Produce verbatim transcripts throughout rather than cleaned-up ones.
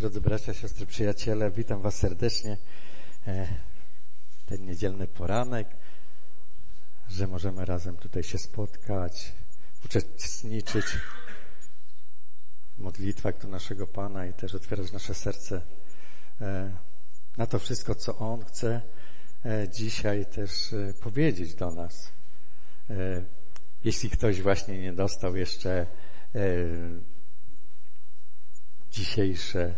Drodzy bracia, siostry, przyjaciele, witam was serdecznie ten niedzielny poranek, że możemy razem tutaj się spotkać, uczestniczyć w modlitwach do naszego Pana i też otwierać nasze serce na to wszystko, co On chce dzisiaj też powiedzieć do nas. Jeśli ktoś właśnie nie dostał jeszcze dzisiejsze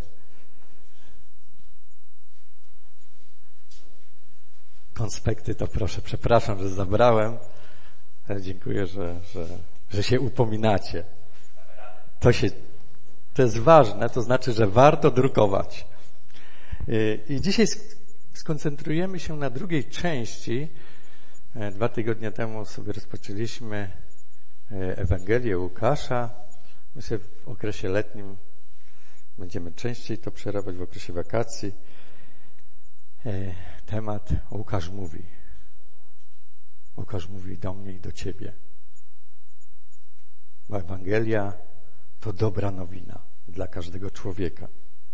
konspekty, to proszę, przepraszam, że zabrałem, ale dziękuję, że, że, że się upominacie. To się, to jest ważne, to znaczy, że warto drukować. I dzisiaj skoncentrujemy się na drugiej części. Dwa tygodnie temu sobie rozpoczęliśmy Ewangelię Łukasza. Myślę, w okresie letnim będziemy częściej to przerabiać, w okresie wakacji. Temat Łukasz mówi. Łukasz mówi do mnie i do ciebie. Bo Ewangelia to dobra nowina dla każdego człowieka.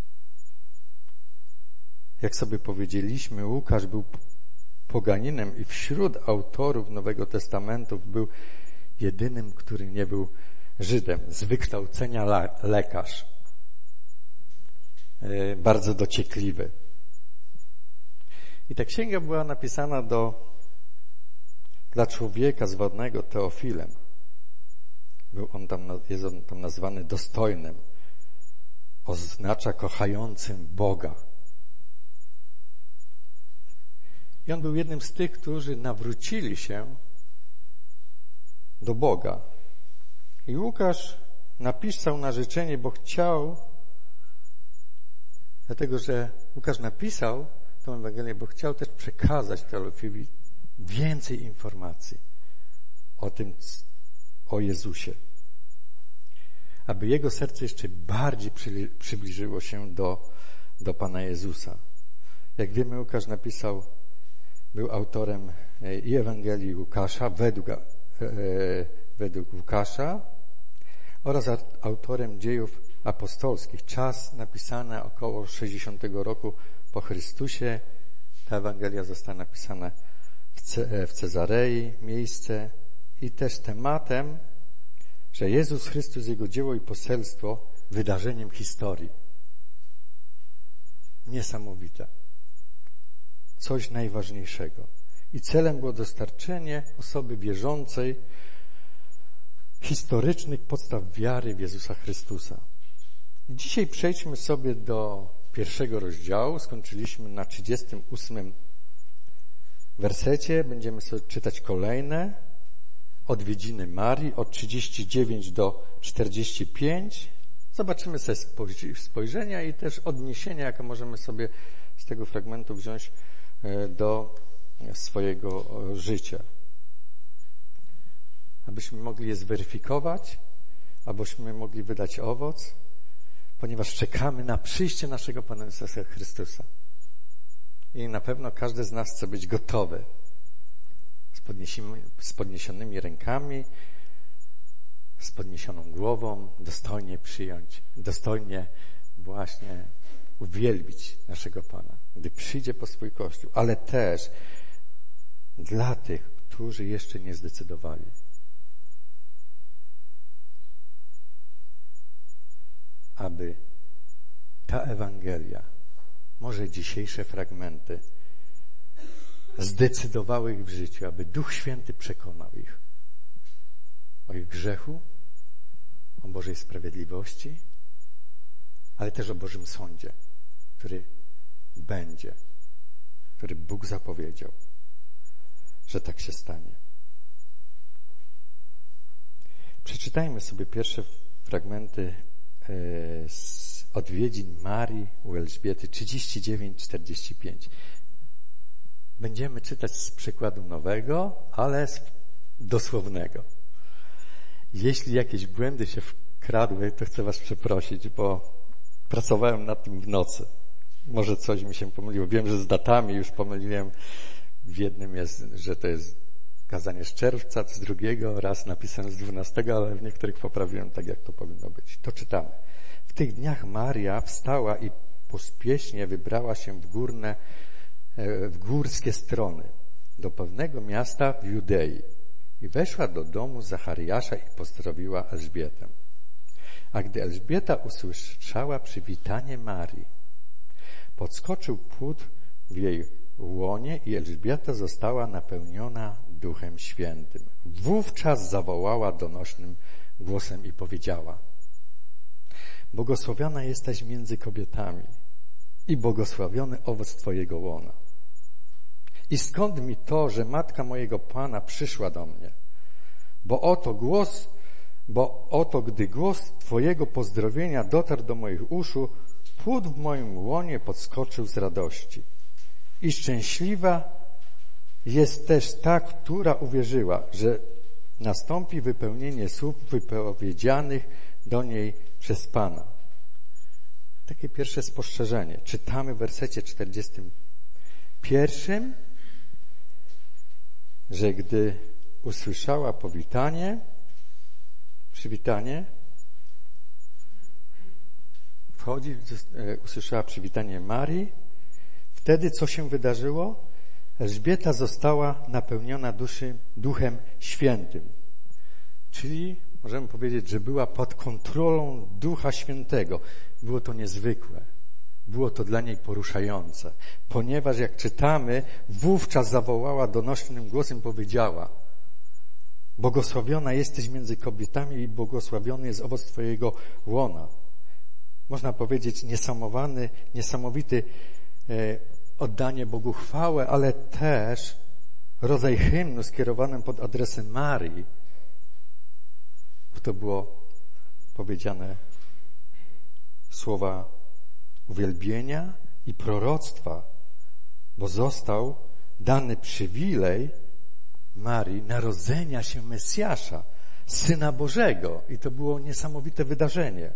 Jak sobie powiedzieliśmy, Łukasz był poganinem i wśród autorów Nowego Testamentu był jedynym, który nie był Żydem, z wykształcenia lekarz. Bardzo dociekliwy. I ta księga była napisana do, dla człowieka zwanego Teofilem. Był on tam, jest on tam nazwany dostojnym. Oznacza kochającym Boga. I on był jednym z tych, którzy nawrócili się do Boga. I Łukasz napisał na życzenie, bo chciał, dlatego że Łukasz napisał tę Ewangelię, bo chciał też przekazać Teofilowi więcej informacji o tym, o Jezusie. Aby jego serce jeszcze bardziej przybliżyło się do, do Pana Jezusa. Jak wiemy, Łukasz napisał, był autorem i Ewangelii Łukasza według, e, według Łukasza oraz autorem dziejów apostolskich. Czas napisany około sześćdziesiątego roku po Chrystusie. Ta Ewangelia została napisana w, Ce- w Cezarei, miejsce i też tematem, że Jezus Chrystus, Jego dzieło i poselstwo wydarzeniem historii. Niesamowite. Coś najważniejszego. I celem było dostarczenie osoby wierzącej historycznych podstaw wiary w Jezusa Chrystusa. I dzisiaj przejdźmy sobie do pierwszego rozdziału. Skończyliśmy na trzydziestym ósmym wersecie. Będziemy sobie czytać kolejne odwiedziny Marii od trzydziestu dziewięciu do czterdziestu pięciu. Zobaczymy sobie spojrzenia i też odniesienia, jakie możemy sobie z tego fragmentu wziąć do swojego życia. Abyśmy mogli je zweryfikować, abyśmy mogli wydać owoc, ponieważ czekamy na przyjście naszego Pana Jezusa Chrystusa. I na pewno każdy z nas chce być gotowy, z, z podniesionymi rękami, z podniesioną głową, dostojnie przyjąć, dostojnie właśnie uwielbić naszego Pana, gdy przyjdzie po swój Kościół, ale też dla tych, którzy jeszcze nie zdecydowali. Aby ta Ewangelia, może dzisiejsze fragmenty, zdecydowały ich w życiu, aby Duch Święty przekonał ich o ich grzechu, o Bożej sprawiedliwości, ale też o Bożym sądzie, który będzie, który Bóg zapowiedział, że tak się stanie. Przeczytajmy sobie pierwsze fragmenty z odwiedzin Marii u Elżbiety trzydzieści dziewięć czterdzieści pięć. Będziemy czytać z przykładu nowego, ale z dosłownego. Jeśli jakieś błędy się wkradły, to chcę was przeprosić, bo pracowałem nad tym w nocy. Może coś mi się pomyliło. Wiem, że z datami już pomyliłem. W jednym jest, że to jest kazanie z czerwca, z drugiego, raz napisane z dwunastego, ale w niektórych poprawiłem tak, jak to powinno być. To czytamy. W tych dniach Maria wstała i pospiesznie wybrała się w górne, w górskie strony, do pewnego miasta w Judei i weszła do domu Zachariasza i pozdrowiła Elżbietę. A gdy Elżbieta usłyszała przywitanie Marii, podskoczył płód w jej łonie i Elżbieta została napełniona Duchem Świętym. Wówczas zawołała donośnym głosem i powiedziała: błogosławiona jesteś między kobietami i błogosławiony owoc Twojego łona. I skąd mi to, że matka mojego Pana przyszła do mnie? Bo oto głos, bo oto gdy głos Twojego pozdrowienia dotarł do moich uszu, płód w moim łonie podskoczył z radości. I szczęśliwa jest też ta, która uwierzyła, że nastąpi wypełnienie słów wypowiedzianych do niej przez Pana. Takie pierwsze spostrzeżenie. Czytamy w wersecie czterdziestym pierwszym, że gdy usłyszała powitanie, przywitanie, wchodzi, usłyszała przywitanie Marii, wtedy co się wydarzyło? Elżbieta została napełniona duszy, Duchem Świętym. Czyli możemy powiedzieć, że była pod kontrolą Ducha Świętego. Było to niezwykłe. Było to dla niej poruszające. Ponieważ jak czytamy, wówczas zawołała donośnym głosem, powiedziała: błogosławiona jesteś między kobietami i błogosławiony jest owoc Twojego łona. Można powiedzieć niesamowany, niesamowity e, oddanie Bogu chwałę, ale też rodzaj hymnu skierowanym pod adresem Marii. To było powiedziane słowa uwielbienia i proroctwa, bo został dany przywilej Marii narodzenia się Mesjasza, Syna Bożego. I to było niesamowite wydarzenie.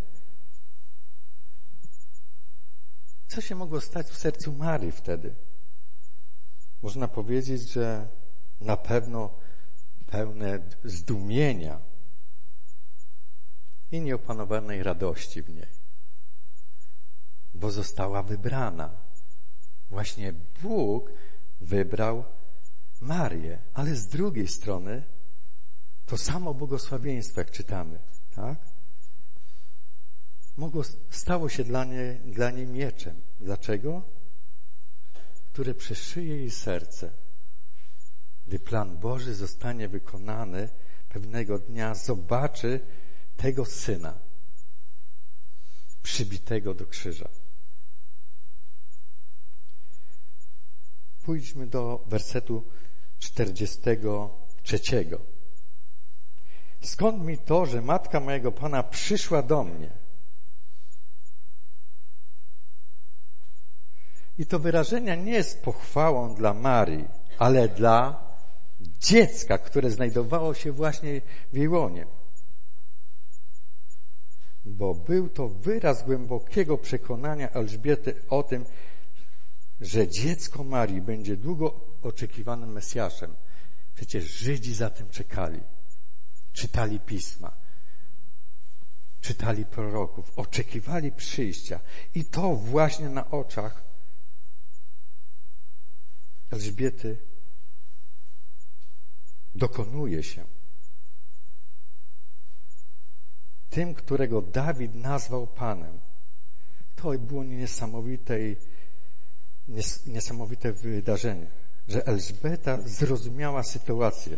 Co się mogło stać w sercu Marii wtedy? Można powiedzieć, że na pewno pełne zdumienia i nieopanowanej radości w niej, bo została wybrana. Właśnie Bóg wybrał Marię, ale z drugiej strony to samo błogosławieństwo, jak czytamy, tak? Mogło, stało się dla niej, dla niej mieczem. Dlaczego? Które przeszyje jej serce. Gdy plan Boży zostanie wykonany, pewnego dnia zobaczy tego Syna przybitego do krzyża. Pójdźmy do wersetu czterdziestego trzeciego. Skąd mi to, że matka mojego Pana przyszła do mnie? I to wyrażenie nie jest pochwałą dla Marii, ale dla dziecka, które znajdowało się właśnie w jej łonie. Bo był to wyraz głębokiego przekonania Elżbiety o tym, że dziecko Marii będzie długo oczekiwanym Mesjaszem. Przecież Żydzi za tym czekali. Czytali Pisma. Czytali proroków. Oczekiwali przyjścia. I to właśnie na oczach Elżbiety dokonuje się. Tym, którego Dawid nazwał Panem. To było niesamowite, niesamowite wydarzenie, że Elżbieta zrozumiała sytuację.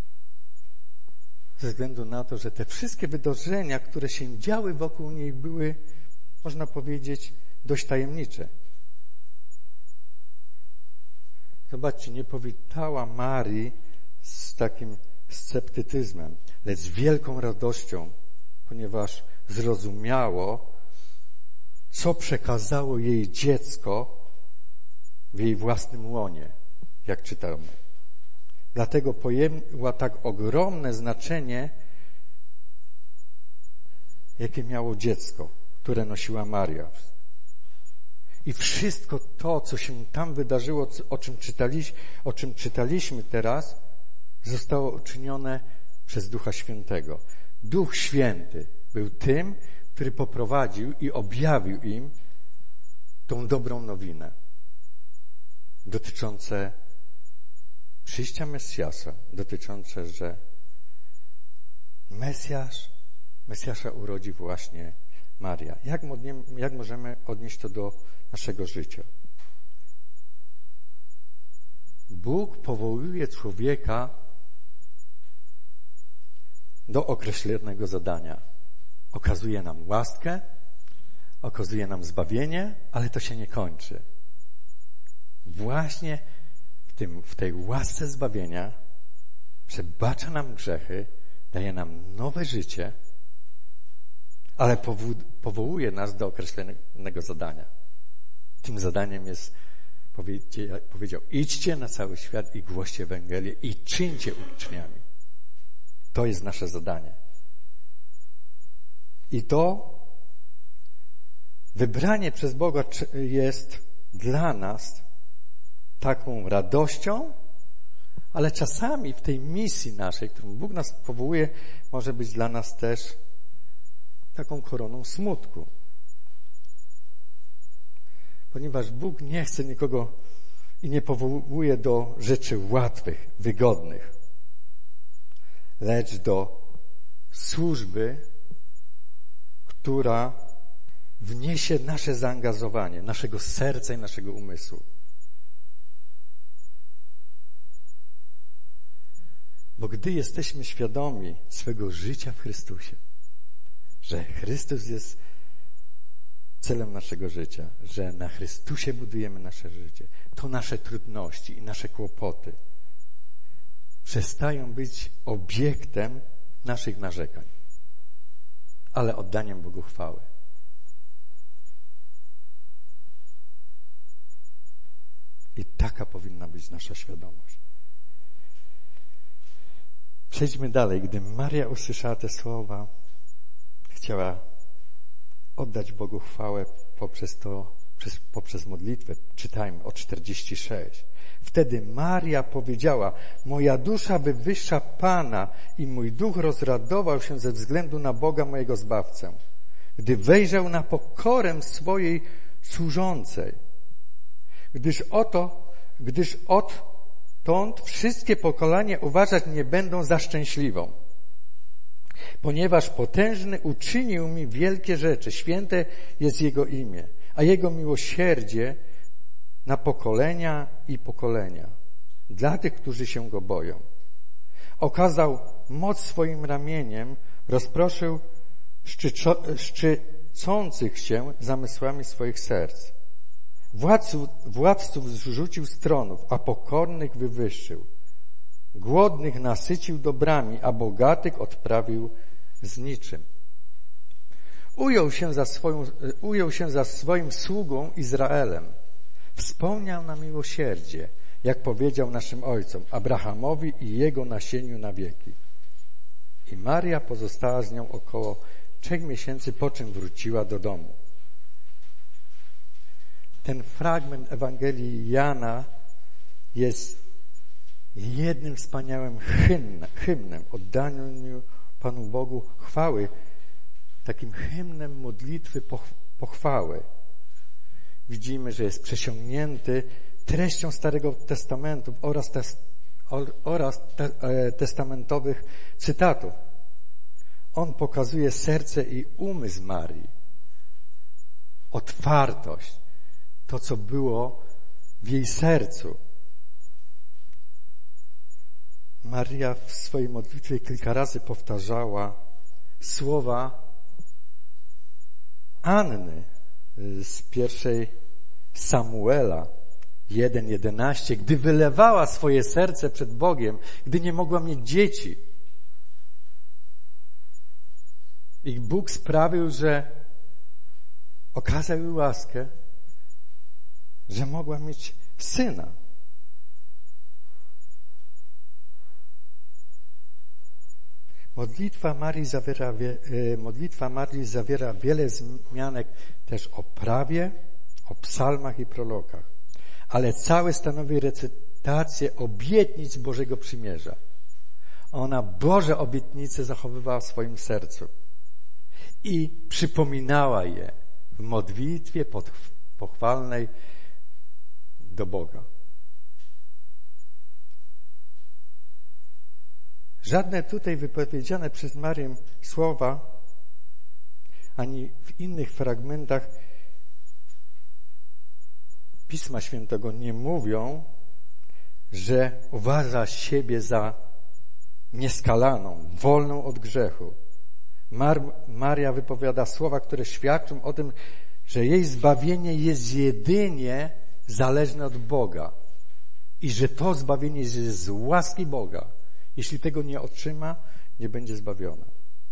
Ze względu na to, że te wszystkie wydarzenia, które się działy wokół niej, były, można powiedzieć, dość tajemnicze. Zobaczcie, nie powitała Marii z takim sceptycyzmem, lecz z wielką radością, ponieważ zrozumiało, co przekazało jej dziecko w jej własnym łonie, jak czytamy. Dlatego pojęła tak ogromne znaczenie, jakie miało dziecko, które nosiła Maria. I wszystko to, co się tam wydarzyło, o czym czytaliśmy, o czym czytaliśmy teraz, zostało uczynione przez Ducha Świętego. Duch Święty był tym, który poprowadził i objawił im tą dobrą nowinę dotyczące przyjścia Mesjasza, dotyczące, że Mesjasz, Mesjasza urodzi właśnie Maria. Jak, jak możemy odnieść to do naszego życia? Bóg powołuje człowieka do określonego zadania. Okazuje nam łaskę, okazuje nam zbawienie, ale to się nie kończy. Właśnie w, tym, w tej łasce zbawienia przebacza nam grzechy, daje nam nowe życie, ale powo- powołuje nas do określonego zadania. Tym zadaniem jest, powiedział, idźcie na cały świat i głoście Ewangelię i czyńcie uczniami. To jest nasze zadanie. I to wybranie przez Boga jest dla nas taką radością, ale czasami w tej misji naszej, którą Bóg nas powołuje, może być dla nas też taką koroną smutku. Ponieważ Bóg nie chce nikogo i nie powołuje do rzeczy łatwych, wygodnych, lecz do służby, która wniesie nasze zaangażowanie, naszego serca i naszego umysłu. Bo gdy jesteśmy świadomi swego życia w Chrystusie, że Chrystus jest celem naszego życia, że na Chrystusie budujemy nasze życie, to nasze trudności i nasze kłopoty przestają być obiektem naszych narzekań, ale oddaniem Bogu chwały. I taka powinna być nasza świadomość. Przejdźmy dalej. Gdy Maria usłyszała te słowa, chciała oddać Bogu chwałę poprzez to, przez, poprzez modlitwę. Czytajmy o czterdzieści sześć. Wtedy Maria powiedziała: moja dusza wywyższa Pana i mój duch rozradował się ze względu na Boga mojego Zbawcę, gdy wejrzał na pokorę swojej służącej. Gdyż oto, gdyż odtąd wszystkie pokolenia uważać mnie będą za szczęśliwą, ponieważ potężny uczynił mi wielkie rzeczy, święte jest Jego imię, a Jego miłosierdzie na pokolenia i pokolenia, dla tych, którzy się Go boją. Okazał moc swoim ramieniem, rozproszył szczyco, szczycących się zamysłami swoich serc. Władców, władców zrzucił z tronów, a pokornych wywyższył. Głodnych nasycił dobrami, a bogatych odprawił z niczym. Ujął się za, swoją, ujął się za swoim sługą Izraelem. Wspomniał na miłosierdzie, jak powiedział naszym ojcom, Abrahamowi i jego nasieniu na wieki. I Maria pozostała z nią około trzech miesięcy, po czym wróciła do domu. Ten fragment Ewangelii Jana jest jednym wspaniałym hymnem, hymnem oddaniu Panu Bogu chwały, takim hymnem modlitwy pochwały. Widzimy, że jest przesiągnięty treścią Starego Testamentu oraz, tes, oraz te, e, testamentowych cytatów. On pokazuje serce i umysł Marii, otwartość, to, co było w jej sercu. Maria w swojej modlitwie kilka razy powtarzała słowa Anny z pierwszej Samuela jeden jedenaście, gdy wylewała swoje serce przed Bogiem, gdy nie mogła mieć dzieci. I Bóg sprawił, że okazał jej łaskę, że mogła mieć syna. Modlitwa Marii zawiera, modlitwa Marii zawiera wiele wzmianek też o prawie, o psalmach i prorokach, ale cały stanowi recytację obietnic Bożego Przymierza. Ona Boże obietnice zachowywała w swoim sercu. i przypominała je w modlitwie pochwalnej do Boga. Żadne tutaj wypowiedziane przez Marię słowa, ani w innych fragmentach Pisma Świętego nie mówią, że uważa siebie za nieskalaną, wolną od grzechu. Mar- Maria wypowiada słowa, które świadczą o tym, że jej zbawienie jest jedynie zależne od Boga i że to zbawienie jest z łaski Boga. Jeśli tego nie otrzyma, nie będzie zbawiona.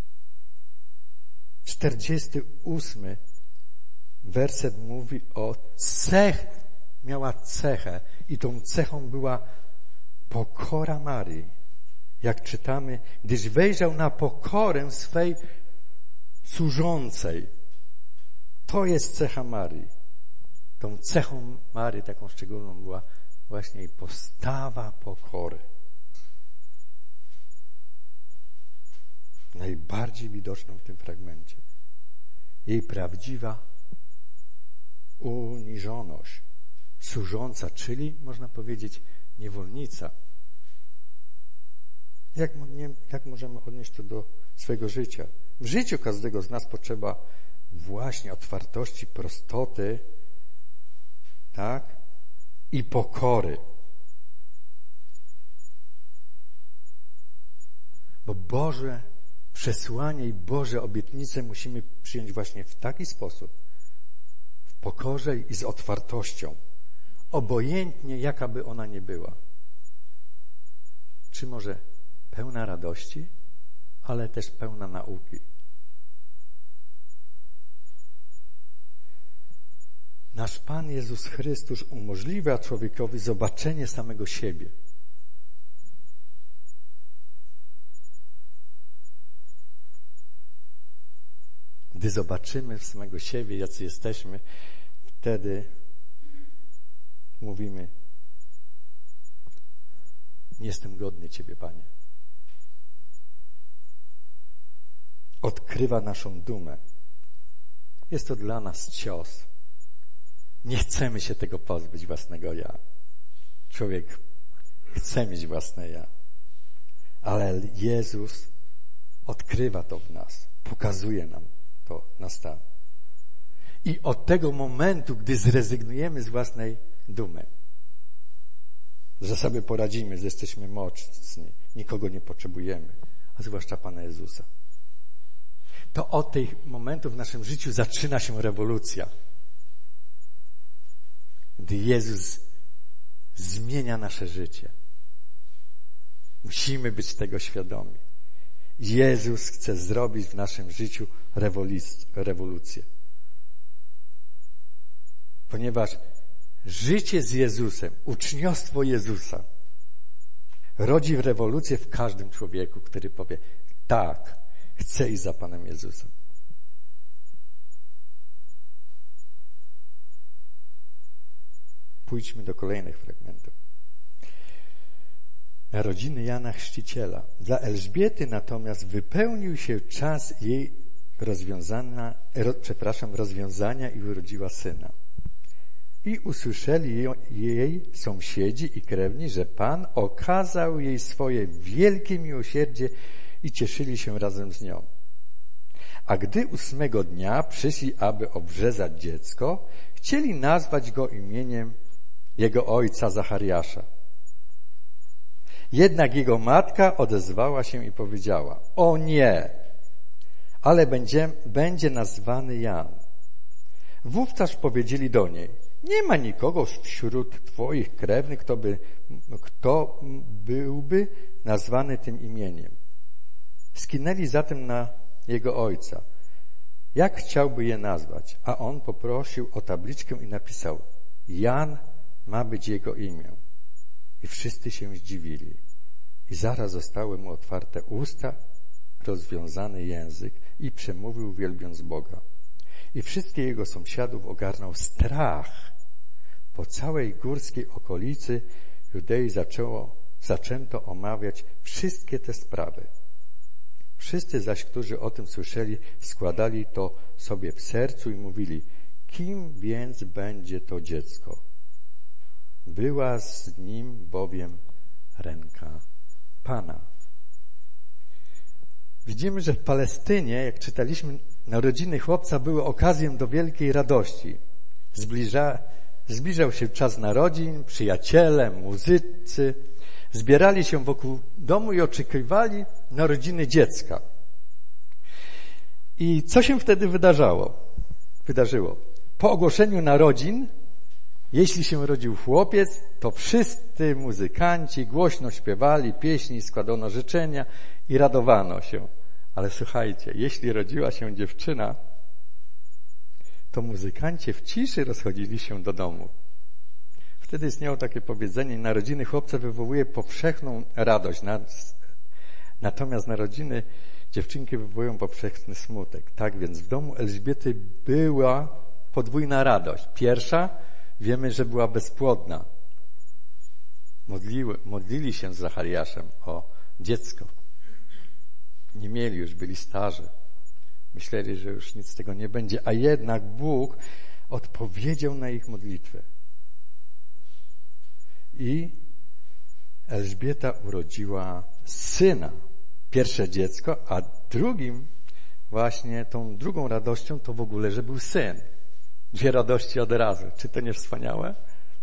czterdziesty ósmy werset mówi o cech, miała cechę i tą cechą była pokora Marii. Jak czytamy, gdyż wejrzał na pokorę swej służącej. To jest cecha Marii. Tą cechą Marii taką szczególną była właśnie jej postawa pokory. Najbardziej widoczną w tym fragmencie. Jej prawdziwa uniżoność, służąca, czyli można powiedzieć niewolnica. Jak, jak możemy odnieść to do swojego życia? W życiu każdego z nas potrzeba właśnie otwartości, prostoty, tak? I pokory. Bo Boże przesłanie i Boże obietnice musimy przyjąć właśnie w taki sposób, w pokorze i z otwartością, obojętnie jaka by ona nie była. Czy może pełna radości, ale też pełna nauki. Nasz Pan Jezus Chrystus umożliwia człowiekowi zobaczenie samego siebie. Gdy zobaczymy samego siebie, jacy jesteśmy, wtedy mówimy: nie jestem godny Ciebie, Panie. Odkrywa naszą dumę. Jest to dla nas cios. Nie chcemy się tego pozbyć, własnego ja. Człowiek chce mieć własne ja. Ale Jezus odkrywa to w nas. Pokazuje nam to na stan. I od tego momentu, gdy zrezygnujemy z własnej dumy, że sobie poradzimy, że jesteśmy mocni, nikogo nie potrzebujemy, a zwłaszcza Pana Jezusa, to od tych momentów w naszym życiu zaczyna się rewolucja. Gdy Jezus zmienia nasze życie. Musimy być tego świadomi. Jezus chce zrobić w naszym życiu rewolucję. Ponieważ życie z Jezusem, uczniostwo Jezusa rodzi rewolucję w każdym człowieku, który powie: tak, chcę iść za Panem Jezusem. Pójdźmy do kolejnych fragmentów. Narodziny Jana Chrzciciela. Dla Elżbiety natomiast wypełnił się czas jej rozwiązania, ro, przepraszam, rozwiązania i urodziła syna. I usłyszeli jej sąsiedzi i krewni, że Pan okazał jej swoje wielkie miłosierdzie i cieszyli się razem z nią. A gdy ósmego dnia przyszli, aby obrzezać dziecko, chcieli nazwać go imieniem jego ojca Zachariasza. Jednak jego matka odezwała się i powiedziała: o nie, ale będzie, będzie nazwany Jan. Wówczas powiedzieli do niej: nie ma nikogo wśród twoich krewnych, kto, by, kto byłby nazwany tym imieniem. Skinęli zatem na jego ojca, jak chciałby je nazwać, a on poprosił o tabliczkę i napisał: Jan ma być jego imię. I wszyscy się zdziwili. I zaraz zostały mu otwarte usta, rozwiązany język i przemówił, wielbiąc Boga. I wszystkich jego sąsiadów ogarnął strach. Po całej górskiej okolicy Judei zaczęło, zaczęto omawiać wszystkie te sprawy. Wszyscy zaś, którzy o tym słyszeli, składali to sobie w sercu i mówili: kim więc będzie to dziecko? Była z nim bowiem ręka Pana. Widzimy, że w Palestynie, jak czytaliśmy, narodziny chłopca były okazją do wielkiej radości. Zbliża, zbliżał się czas narodzin, przyjaciele, muzycy zbierali się wokół domu i oczekiwali narodziny dziecka. I co się wtedy wydarzało? Wydarzyło? Po ogłoszeniu narodzin, jeśli się rodził chłopiec, to wszyscy muzykanci głośno śpiewali pieśni, składano życzenia i radowano się. Ale słuchajcie, jeśli rodziła się dziewczyna, to muzykanci w ciszy rozchodzili się do domu. Wtedy istniało takie powiedzenie: narodziny chłopca wywołuje powszechną radość, natomiast narodziny dziewczynki wywołują powszechny smutek. Tak więc w domu Elżbiety była podwójna radość. Pierwsza, wiemy, że była bezpłodna. Modliły, modlili się z Zachariaszem o dziecko. Nie mieli już, byli starzy. Myśleli, że już nic z tego nie będzie, a jednak Bóg odpowiedział na ich modlitwę. I Elżbieta urodziła syna, pierwsze dziecko, a drugim, właśnie tą drugą radością to w ogóle, że był syn. Dwie radości od razu. Czy to nie wspaniałe?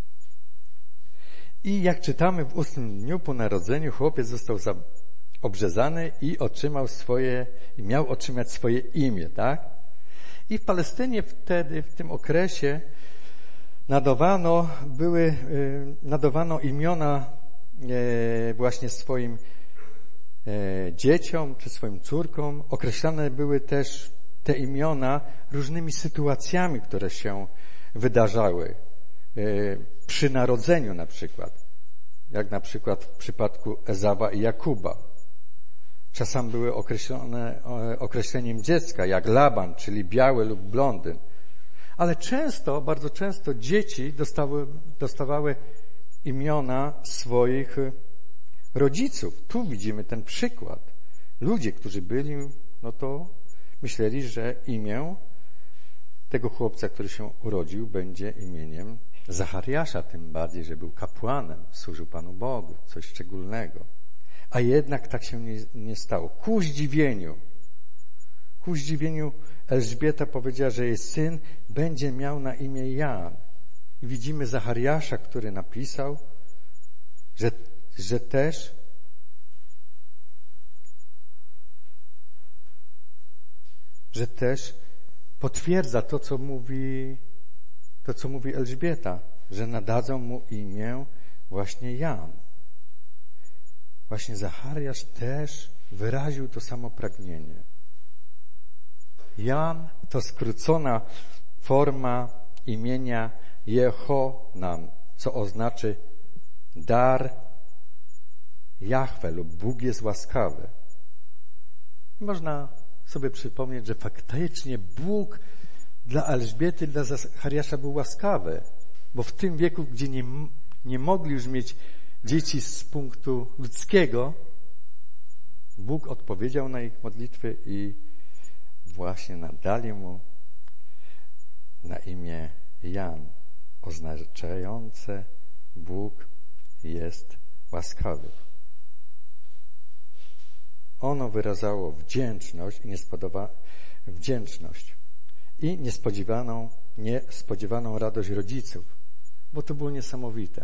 I jak czytamy, w ósmym dniu po narodzeniu chłopiec został obrzezany i otrzymał swoje, i miał otrzymać swoje imię, tak? I w Palestynie wtedy, w tym okresie nadawano, były, nadawano imiona właśnie swoim dzieciom czy swoim córkom. Określane były też te imiona różnymi sytuacjami, które się wydarzały przy narodzeniu na przykład, jak na przykład w przypadku Ezawa i Jakuba. Czasem były określone określeniem dziecka, jak Laban, czyli biały lub blondyn. Ale często, bardzo często dzieci dostały, dostawały imiona swoich rodziców. Tu widzimy ten przykład. Ludzie, którzy byli, no to myśleli, że imię tego chłopca, który się urodził, będzie imieniem Zachariasza, tym bardziej, że był kapłanem, służył Panu Bogu, coś szczególnego. A jednak tak się nie, nie stało. Ku zdziwieniu, ku zdziwieniu Elżbieta powiedziała, że jej syn będzie miał na imię Jan. I widzimy Zachariasza, który napisał, że, że też że też potwierdza to, co mówi to, co mówi Elżbieta, że nadadzą mu imię właśnie Jan. Właśnie Zachariasz też wyraził to samo pragnienie. Jan to skrócona forma imienia Jehonan, co oznacza dar Jahwe lub Bóg jest łaskawy. Można sobie przypomnieć, że faktycznie Bóg dla Elżbiety, dla Zachariasza był łaskawy, bo w tym wieku, gdzie nie, nie mogli już mieć dzieci z punktu ludzkiego, Bóg odpowiedział na ich modlitwy i właśnie nadali mu na imię Jan, oznaczające Bóg jest łaskawy. Ono wyrażało wdzięczność i niespodoba... wdzięczność i niespodziewaną, niespodziewaną radość rodziców, bo to było niesamowite.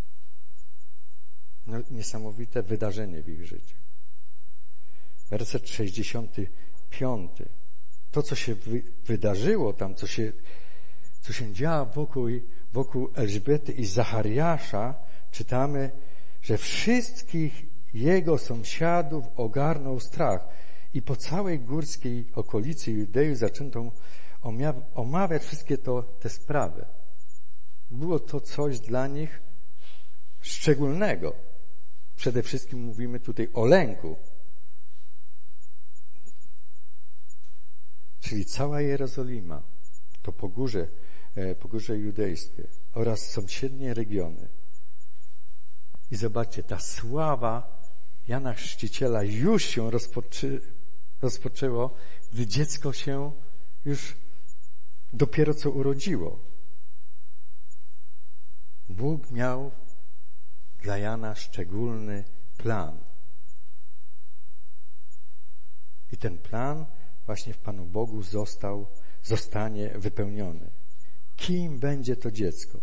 No, niesamowite wydarzenie w ich życiu. Werset sześćdziesiąty piąty. To, co się wy, wydarzyło tam, co się, co się działo wokół, wokół Elżbiety i Zachariasza, czytamy, że wszystkich jego sąsiadów ogarnął strach i po całej górskiej okolicy Judei zaczęto omawiać wszystkie to, te sprawy. Było to coś dla nich szczególnego. Przede wszystkim mówimy tutaj o lęku. Czyli cała Jerozolima, to pogórze, pogórze judejskie oraz sąsiednie regiony. I zobaczcie, ta sława Jana Chrzciciela już się rozpoczy, rozpoczęło, gdy dziecko się już dopiero co urodziło. Bóg miał dla Jana szczególny plan. I ten plan właśnie w Panu Bogu został, zostanie wypełniony. Kim będzie to dziecko?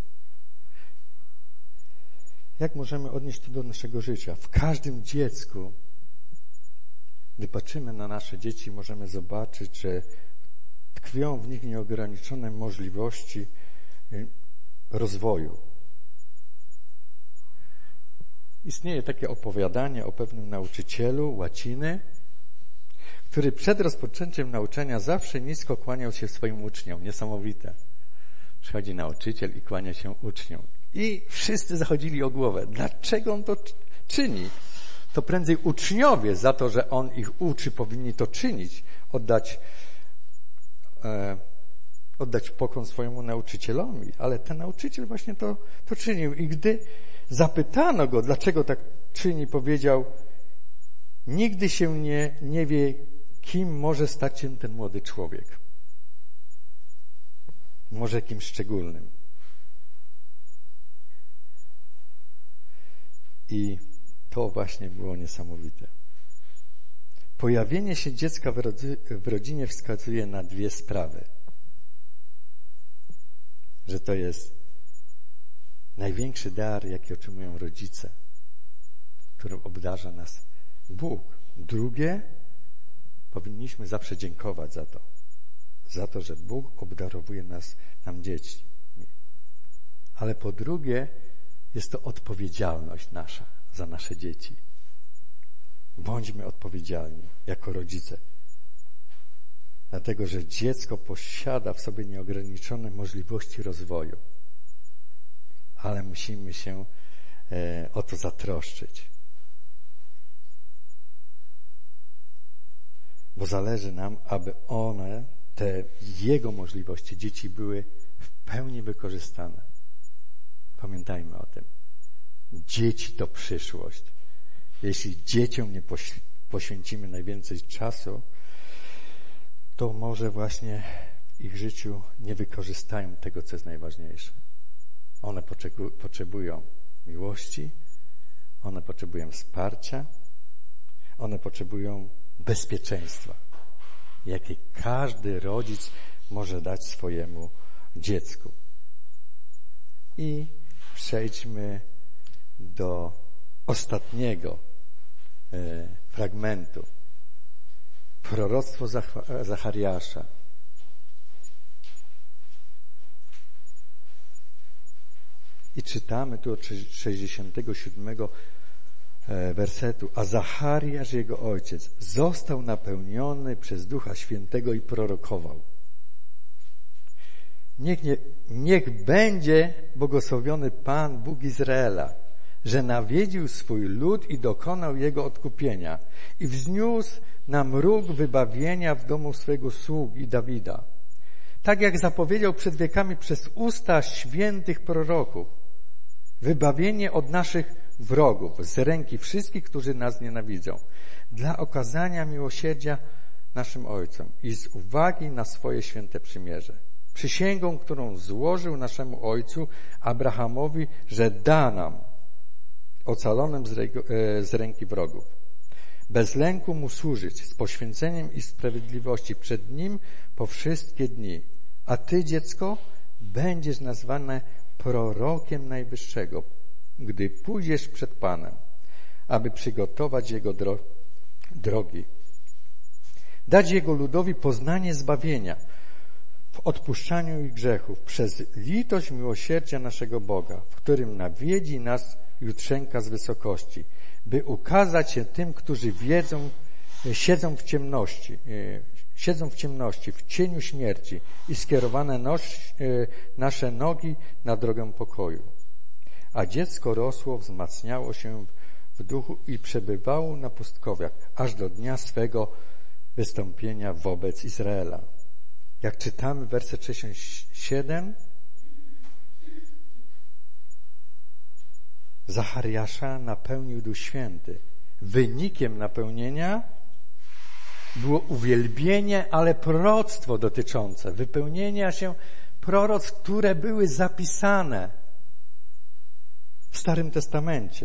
Jak możemy odnieść to do naszego życia? W każdym dziecku, gdy patrzymy na nasze dzieci, możemy zobaczyć, że tkwią w nich nieograniczone możliwości rozwoju. Istnieje takie opowiadanie o pewnym nauczycielu łaciny, który przed rozpoczęciem nauczania zawsze nisko kłaniał się swoim uczniom. Niesamowite. Przychodzi nauczyciel i kłania się uczniom. I wszyscy zachodzili o głowę. Dlaczego on to czyni? To prędzej uczniowie za to, że on ich uczy, powinni to czynić, oddać, e, oddać pokłon swojemu nauczycielowi. Ale ten nauczyciel właśnie to, to czynił. I gdy zapytano go, dlaczego tak czyni, powiedział: nigdy się nie, nie wie, kim może stać się ten młody człowiek. Może kimś szczególnym. I to właśnie było niesamowite. Pojawienie się dziecka w, rodzy, w rodzinie wskazuje na dwie sprawy. Że to jest największy dar, jaki otrzymują rodzice, którym obdarza nas Bóg. Drugie, powinniśmy zawsze dziękować za to. Za to, że Bóg obdarowuje nas, nam dzieci. Ale po drugie, jest to odpowiedzialność nasza za nasze dzieci. Bądźmy odpowiedzialni jako rodzice. Dlatego, że dziecko posiada w sobie nieograniczone możliwości rozwoju. Ale musimy się e, o to zatroszczyć. Bo zależy nam, aby one, te jego możliwości dzieci były w pełni wykorzystane. Pamiętajmy o tym. Dzieci to przyszłość. Jeśli dzieciom nie poświęcimy najwięcej czasu, to może właśnie w ich życiu nie wykorzystają tego, co jest najważniejsze. One potrzebują miłości, one potrzebują wsparcia, one potrzebują bezpieczeństwa, jakie każdy rodzic może dać swojemu dziecku. I przejdźmy do ostatniego e, fragmentu. Proroctwo Zach- Zachariasza. I czytamy tu od sześćdziesiątego siódmego wersetu. A Zachariasz, jego ojciec, został napełniony przez Ducha Świętego i prorokował. Niech, nie, niech będzie błogosławiony Pan, Bóg Izraela, że nawiedził swój lud i dokonał jego odkupienia i wzniósł na mruk wybawienia w domu swego sługi Dawida. Tak jak zapowiedział przed wiekami przez usta świętych proroków. Wybawienie od naszych wrogów, z ręki wszystkich, którzy nas nienawidzą. Dla okazania miłosierdzia naszym ojcom i z uwagi na swoje święte przymierze. Przysięgą, którą złożył naszemu ojcu Abrahamowi, że da nam ocalonym z, rego, z ręki wrogów. Bez lęku mu służyć, z poświęceniem i sprawiedliwości przed nim po wszystkie dni. A ty, dziecko, będziesz nazwane prorokiem Najwyższego, gdy pójdziesz przed Panem, aby przygotować Jego dro- drogi. Dać Jego ludowi poznanie zbawienia w odpuszczaniu ich grzechów przez litość miłosierdzia naszego Boga, w którym nawiedzi nas jutrzenka z wysokości, by ukazać się tym, którzy wiedzą, siedzą w ciemności, siedzą w ciemności, w cieniu śmierci i skierowane noś, nasze nogi na drogę pokoju. A dziecko rosło, wzmacniało się w duchu i przebywało na pustkowiach, aż do dnia swego wystąpienia wobec Izraela. Jak czytamy werset sześćdziesiąt siedem, Zachariasza napełnił Duch Święty. Wynikiem napełnienia było uwielbienie, ale proroctwo dotyczące wypełnienia się proroctw, które były zapisane w Starym Testamencie.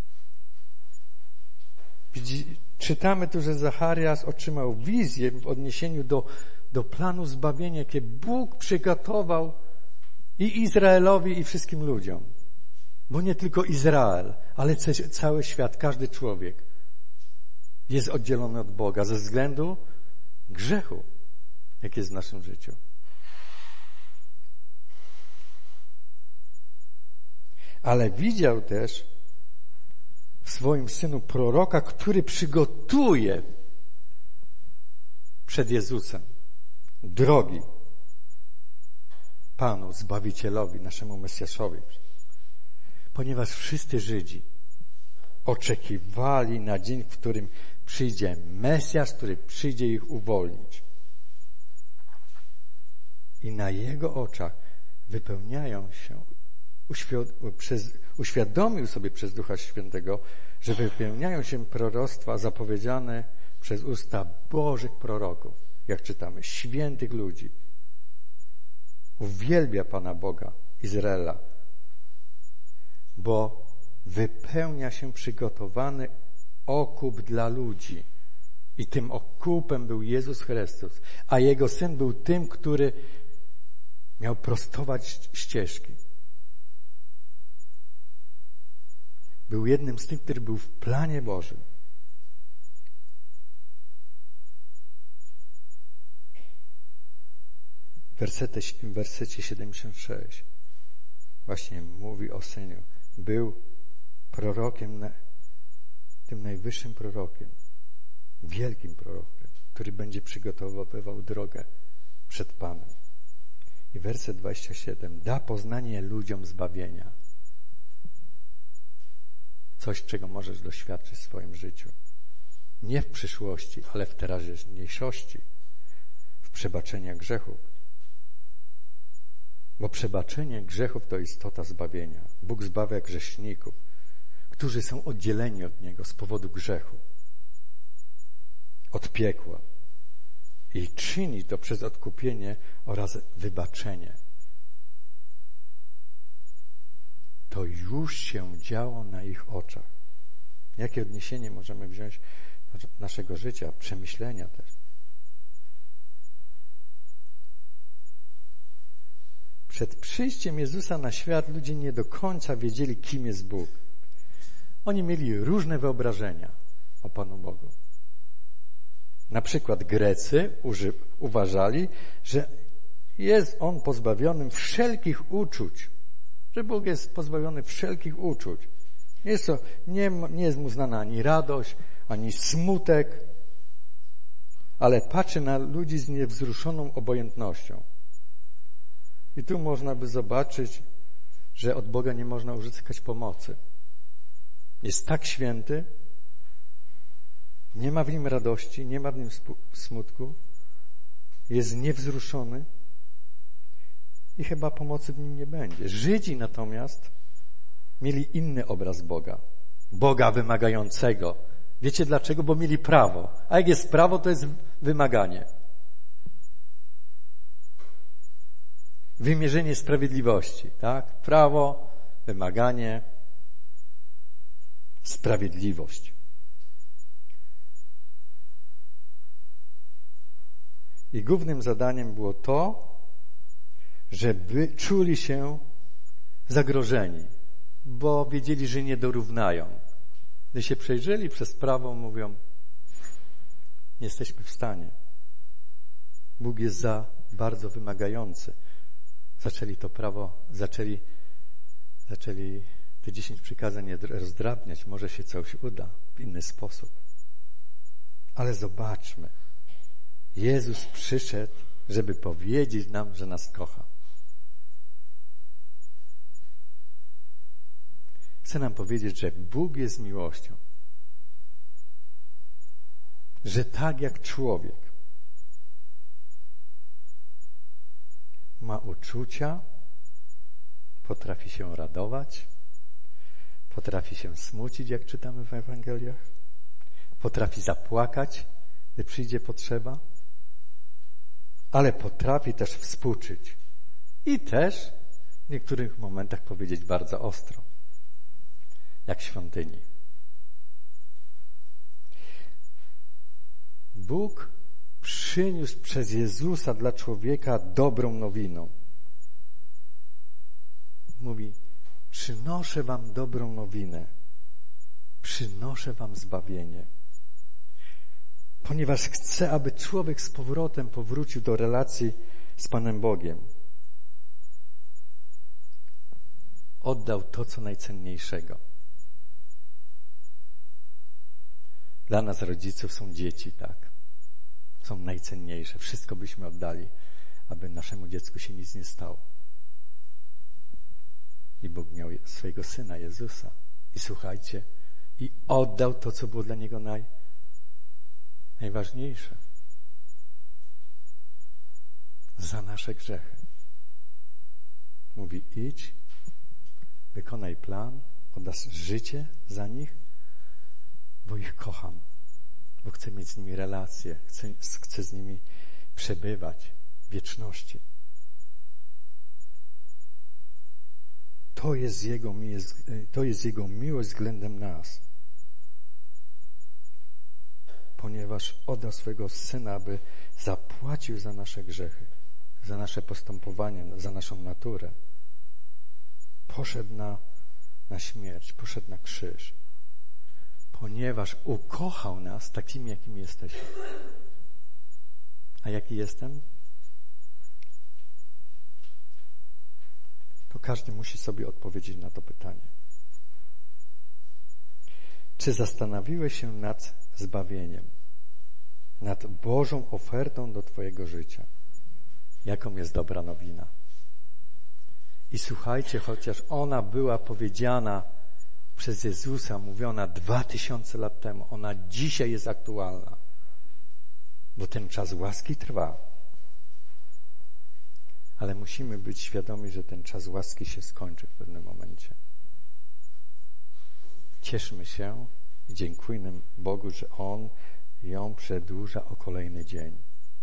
Czytamy tu, że Zachariasz otrzymał wizję w odniesieniu do, do planu zbawienia, jakie Bóg przygotował i Izraelowi, i wszystkim ludziom. Bo nie tylko Izrael, ale cały świat, każdy człowiek jest oddzielony od Boga ze względu grzechu, jaki jest w naszym życiu. Ale widział też w swoim Synu proroka, który przygotuje przed Jezusem drogi Panu, Zbawicielowi, naszemu Mesjaszowi. Ponieważ wszyscy Żydzi oczekiwali na dzień, w którym przyjdzie Mesjasz, który przyjdzie ich uwolnić. I na Jego oczach wypełniają się, uświadomił sobie przez Ducha Świętego, że wypełniają się proroctwa zapowiedziane przez usta Bożych proroków, jak czytamy, świętych ludzi. Uwielbia Pana Boga Izraela, bo wypełnia się przygotowany okup dla ludzi. I tym okupem był Jezus Chrystus, a Jego Syn był tym, który miał prostować ścieżki. Był jednym z tych, który był w planie Bożym. W wersecie siedemdziesiątym szóstym właśnie mówi o Synu. Był prorokiem, tym najwyższym prorokiem, wielkim prorokiem, który będzie przygotowywał drogę przed Panem. I werset dwudziesty siódmy. Da poznanie ludziom zbawienia. Coś, czego możesz doświadczyć w swoim życiu. Nie w przyszłości, ale w teraźniejszości. W przebaczeniu grzechów. Bo przebaczenie grzechów to istota zbawienia. Bóg zbawia grzeszników, którzy są oddzieleni od Niego z powodu grzechu, od piekła. I czyni to przez odkupienie oraz wybaczenie. To już się działo na ich oczach. Jakie odniesienie możemy wziąć do naszego życia, przemyślenia też. Przed przyjściem Jezusa na świat ludzie nie do końca wiedzieli, kim jest Bóg. Oni mieli różne wyobrażenia o Panu Bogu. Na przykład Grecy uży, uważali, że jest On pozbawionym wszelkich uczuć, że Bóg jest pozbawiony wszelkich uczuć. Jest to, nie, nie jest Mu znana ani radość, ani smutek, ale patrzy na ludzi z niewzruszoną obojętnością. I tu można by zobaczyć, że od Boga nie można uzyskać pomocy. Jest tak święty, nie ma w nim radości, nie ma w nim smutku, jest niewzruszony i chyba pomocy w nim nie będzie. Żydzi natomiast mieli inny obraz Boga. Boga wymagającego. Wiecie dlaczego? Bo mieli prawo. A jak jest prawo, to jest wymaganie. Wymierzenie sprawiedliwości, tak? Prawo, wymaganie, sprawiedliwość. I głównym zadaniem było to, żeby czuli się zagrożeni, bo wiedzieli, że nie dorównają. Gdy się przejrzeli przez prawo, mówią, nie jesteśmy w stanie. Bóg jest za bardzo wymagający. Zaczęli to prawo, zaczęli, zaczęli te dziesięć przykazań rozdrabniać. Może się coś uda w inny sposób. Ale zobaczmy. Jezus przyszedł, żeby powiedzieć nam, że nas kocha. Chce nam powiedzieć, że Bóg jest miłością. Że tak jak człowiek ma uczucia, potrafi się radować, potrafi się smucić, jak czytamy w Ewangeliach, potrafi zapłakać, gdy przyjdzie potrzeba, ale potrafi też współczuć i też w niektórych momentach powiedzieć bardzo ostro, jak w świątyni. Bóg przyniósł przez Jezusa dla człowieka dobrą nowiną. Mówi, przynoszę wam dobrą nowinę, przynoszę wam zbawienie. Ponieważ chcę, aby człowiek z powrotem powrócił do relacji z Panem Bogiem. Oddał to, co najcenniejszego. Dla nas, rodziców, są dzieci, tak. Są najcenniejsze. Wszystko byśmy oddali, aby naszemu dziecku się nic nie stało. I Bóg miał swojego Syna, Jezusa. I słuchajcie, i oddał to, co było dla Niego naj, najważniejsze. Za nasze grzechy. Mówi, idź, wykonaj plan, oddasz życie za nich, bo ich kocham, bo chcę mieć z nimi relacje, chcę, chcę z nimi przebywać w wieczności. To jest Jego, to jest Jego miłość względem nas. Ponieważ oddał swojego Syna, aby zapłacił za nasze grzechy, za nasze postępowanie, za naszą naturę. Poszedł na, na śmierć, poszedł na krzyż. Ponieważ ukochał nas takimi, jakimi jesteśmy. A jaki jestem? To każdy musi sobie odpowiedzieć na to pytanie. Czy zastanowiłeś się nad zbawieniem, nad Bożą ofertą do twojego życia? Jaką jest dobra nowina? I słuchajcie, chociaż ona była powiedziana przez Jezusa, mówiona dwa tysiące lat temu, ona dzisiaj jest aktualna, bo ten czas łaski trwa. Ale musimy być świadomi, że ten czas łaski się skończy w pewnym momencie. Cieszmy się i dziękujmy Bogu, że On ją przedłuża o kolejny dzień.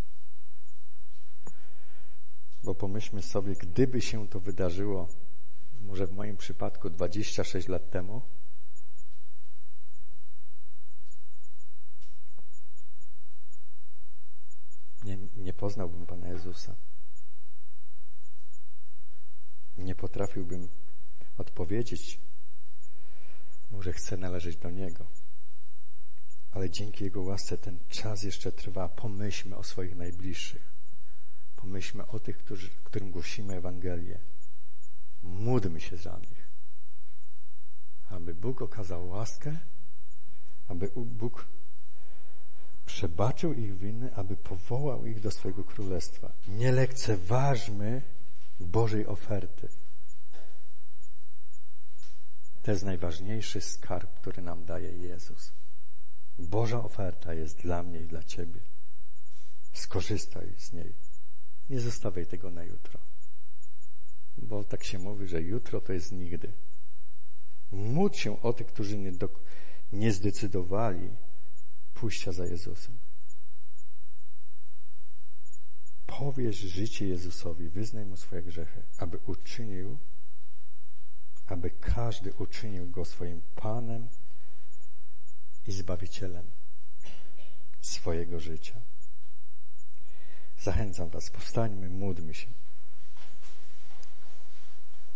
Bo pomyślmy sobie, gdyby się to wydarzyło, może w moim przypadku dwadzieścia sześć lat temu, nie, nie poznałbym Pana Jezusa. Nie potrafiłbym odpowiedzieć mu, że chcę należeć do Niego. Ale dzięki Jego łasce ten czas jeszcze trwa. Pomyślmy o swoich najbliższych. Pomyślmy o tych, którzy, którym głosimy Ewangelię. Módlmy się za nich. Aby Bóg okazał łaskę, aby Bóg przebaczył ich winy, aby powołał ich do swojego królestwa. Nie lekceważmy Bożej oferty. To jest najważniejszy skarb, który nam daje Jezus. Boża oferta jest dla mnie i dla Ciebie. Skorzystaj z niej. Nie zostawiaj tego na jutro. Bo tak się mówi, że jutro to jest nigdy. Módl się o tych, którzy nie, do, nie zdecydowali pójścia za Jezusem. Powierz życie Jezusowi, wyznaj Mu swoje grzechy, aby uczynił, aby każdy uczynił Go swoim Panem i Zbawicielem swojego życia. Zachęcam Was, powstańmy, módlmy się.